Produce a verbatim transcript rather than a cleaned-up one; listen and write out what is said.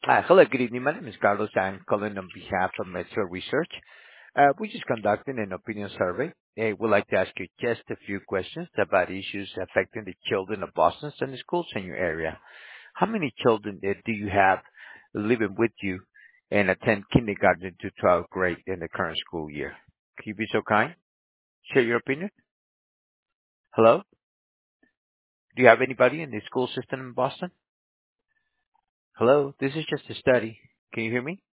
Uh, Hello, good evening. My name is Carlos. I'm calling on behalf of Metro Research. Uh, We're just conducting an opinion survey. Uh, We'd like to ask you just a few questions about issues affecting the children of Boston and the schools in your area. How many children uh, do you have living with you and attend kindergarten to twelfth grade in the current school year? Can you be so kind? Share your opinion. Hello? Do you have anybody in the school system in Boston? Hello? This is just a study. Can you hear me?